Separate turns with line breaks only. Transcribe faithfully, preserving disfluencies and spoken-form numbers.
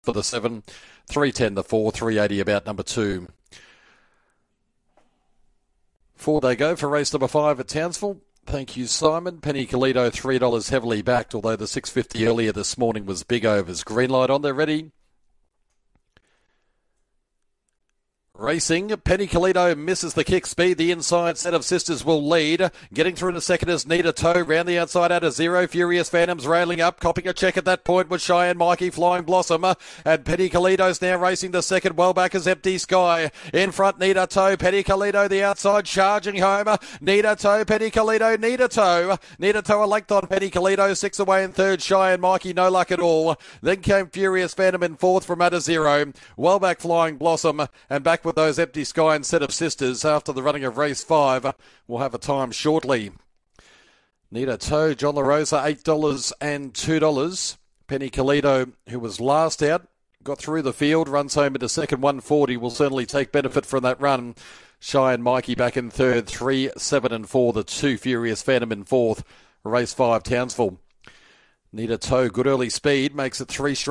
for the seven, three ten the four, three eighty about number two. Four they go for race number five at Townsville. Thank you, Simon. Penny Calito, three dollars heavily backed, although the six fifty earlier this morning was big overs. Green light on, they're ready. Racing, Penny Calito misses the kick speed. The inside set of Sisters will lead. Getting through to second is Nita Toe. Round the outside out of Zero. Furious Phantoms railing up. Copping a check at that point was Cheyenne Mikey, Flying Blossom. And Penny Calito's now racing the second. Well back is Empty Sky. In front, Nita Toe. Penny Calito the outside charging home. Nita Toe, Penny Calito, Nita Toe. Nita Toe a length on Penny Calito. Six away in third. Cheyenne Mikey, no luck at all. Then came Furious Phantom in fourth from out of Zero. Well back Flying Blossom. And back with those Empty Sky and set of Sisters after the running of race five. We'll have a time shortly. Nita Toe, John La Rosa, eight dollars and two dollars. Penny Calito, who was last out, got through the field, runs home into second, one forty. Will certainly take benefit from that run. Cheyenne Mikey back in third, three, seven and four. The two Furious Phantom in fourth. Race five, Townsville. Nita Toe, good early speed, makes it three straight.